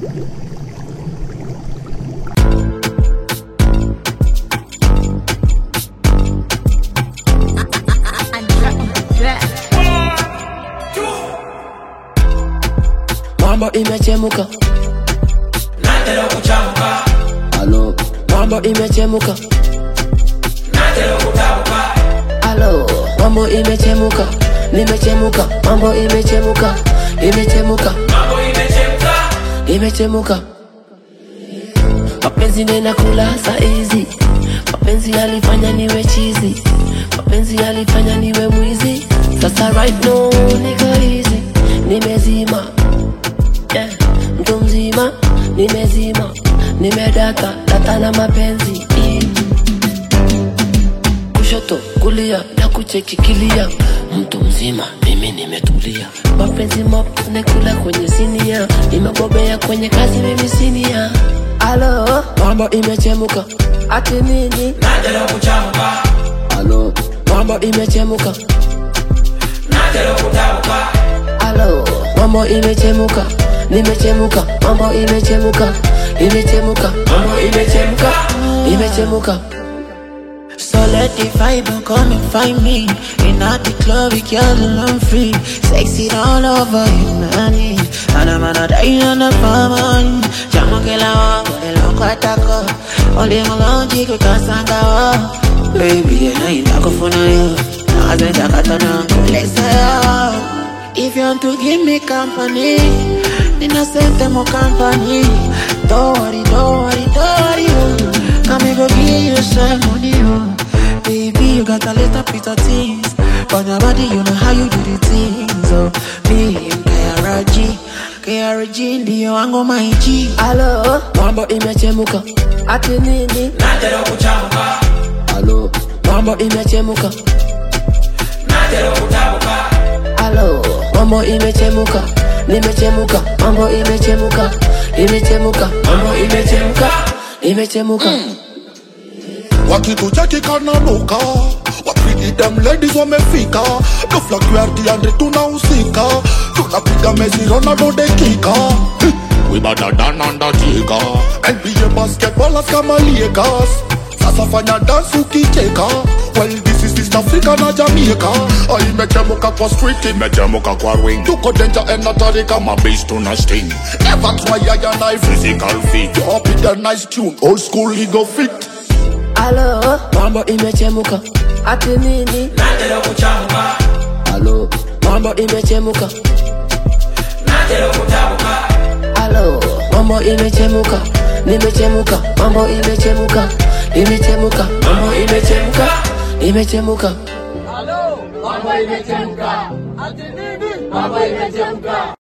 Mambo imechemuka, nataka kuchamuka. Alo, mambo imechemuka, nataka kutabuka. Alo, mambo imechemuka, nimechemuka, mambo imechemuka, imechemuka, Mambo imechemuka, imechemuka. Mapenzi nena kula saizi, mapenzi yalifanya niwe chizi, mapenzi yalifanya niwe mwizi. Sasa right now niko easy, nimezima, yeah, mtu mzima, nimezima, nimedata, data na mapenzi. Kushoto, kulia, na kuchekikilia, mtu mzima, mimi nimetulia. Mapenzi mop, nekula kwenye sinia, nimebobea kwenye kazi mimi sinia. Alo, mambo imechemuka, ati nini? nataka kuchamuka. Alo, mambo imechemuka, nataka kutabuka. alo, mambo imechemuka, nimechemuka, mambo imechemuka, imechemuka, mambo imechemuka, imechemuka. So let the vibe come and find me. In the club, we girl I'm free. Sexy all over you, man. And I'm gonna die on the farm. Jama ke la wango, elo kwa tako. Only malonji kukasanga. Baby, I know you tako for you. Now I say takatana, let's say if you want to give me company, then I send them more company. Don't worry, don't worry, don't worry. Come go give you some money, oh. Baby, you got a little bit of things. But your body, you know how you do the things, oh. Me, KRG, ndio wangu my G. Alo, mambo imechemuka, ati nini? nataka kuchamuka. Alo, mambo imechemuka, nataka kutabuka. alo, mambo imechemuka, nimechemuka, mambo imechemuka, imechemuka, mambo imechemuka, imechemuka. Wakitucheki kananuka, wapigi dem ladies wamefika. Dufla QRT Andre tunahusika, tunapiga Messi Ronaldo dakika. We better than Undertaker, NBA basketballers kama Lakers. Sasa fanya dance ukicheka. Well, this is East Africa na Jamaica. Imechemuka kwa street, imechemuka kwa ring. Tuko danger and natari kama bass tuna sting. Never try and I physical fit. Drop it a nice tune, old school ego fit. Alo, mambo imechemuka, ati nini? nataka kuchamuka. Alo, mambo imechemuka, nataka kutabuka. alo, mambo imechemuka, nimechemuka, mambo imechemuka, imechemuka, mambo imechemuka, imechemuka. Mambo imechemka. Ati nini? Mambo imechemka.